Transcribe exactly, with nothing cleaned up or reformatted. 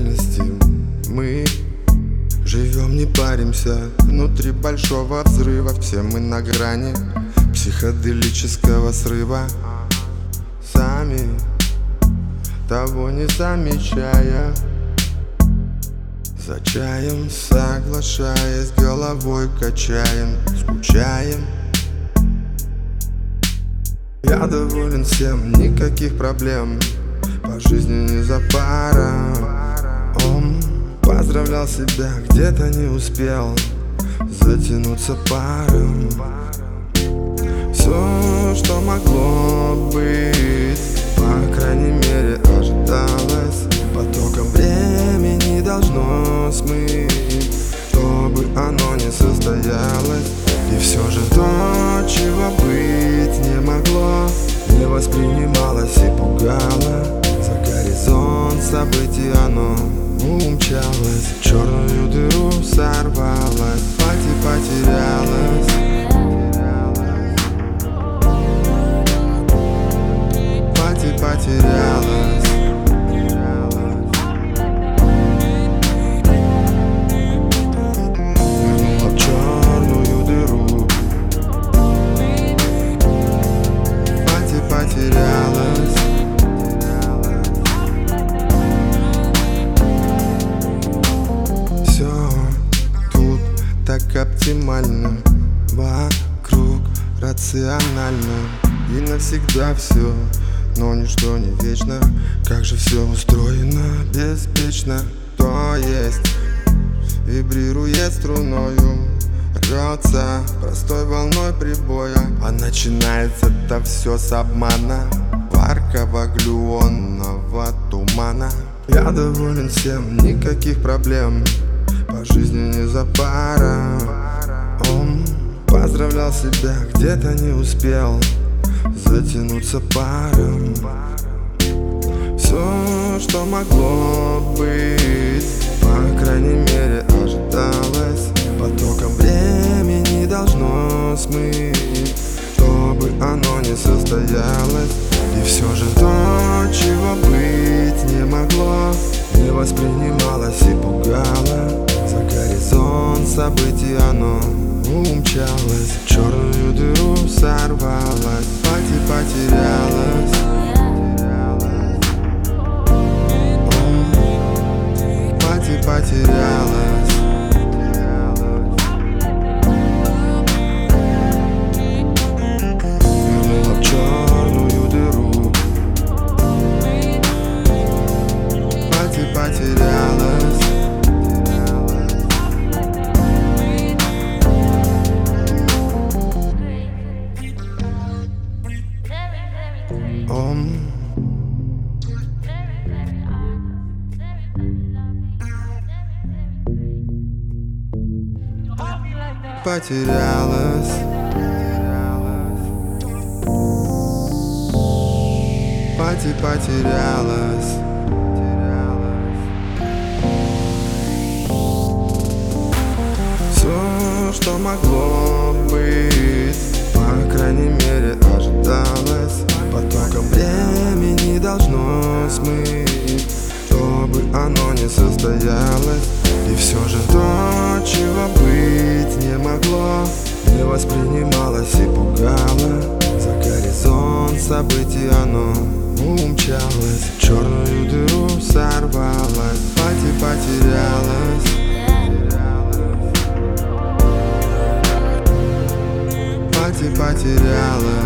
реальности. Мы живем, не паримся, внутри большого взрыва. Все мы на грани психоделического срыва, сами того не замечая, за чаем соглашаясь, головой качаем, скучаем. Я доволен всем, никаких проблем, по жизни не за паром. Он поздравлял себя, где-то не успел затянуться паром. Все, что могло быть, по крайней мере ожидалось, потоком времени должно смыть, чтобы оно не состоялось. И все же то, чего быть не могло, не воспринималось и пугало. За горизонт событий оно умчалось, в черную дыру сорвалось, пати потерялась, пати потерялась. Нырнула в черную дыру, пати потерялась. Все тут так оптимально, вокруг рационально и навсегда все, но ничто не вечно. Как же все устроено беспечно, то есть вибрирует струною, рвется простой волной прибоя. А начинается-то все с обмана, паркого глюонного тумана. Я доволен всем, никаких проблем, по жизни не за паром. Он поздравлял себя, где-то не успел затянуться паром. Все, что могло быть, по крайней мере ожидалось, потоком времени должно смыть, чтобы оно не состоялось. И все же то, чего быть не могло, не воспринималось и пугало. За горизонт событий оно умчалось, в черную дыру сорвалось, пати потерялась, пати потерялась. Нырнула в черную дыру, пати потерялась. Он потерялась, пати потерялась. Все, что могло быть, по крайней мере ожидалось, потоком времени должно смыть, чтобы оно не состоялось. И все же то, чего быть не могло, не воспринималось и пугало. За горизонт событий оно умчалось, в черную дыру сорвалось, пати потерялась, пати потерялась.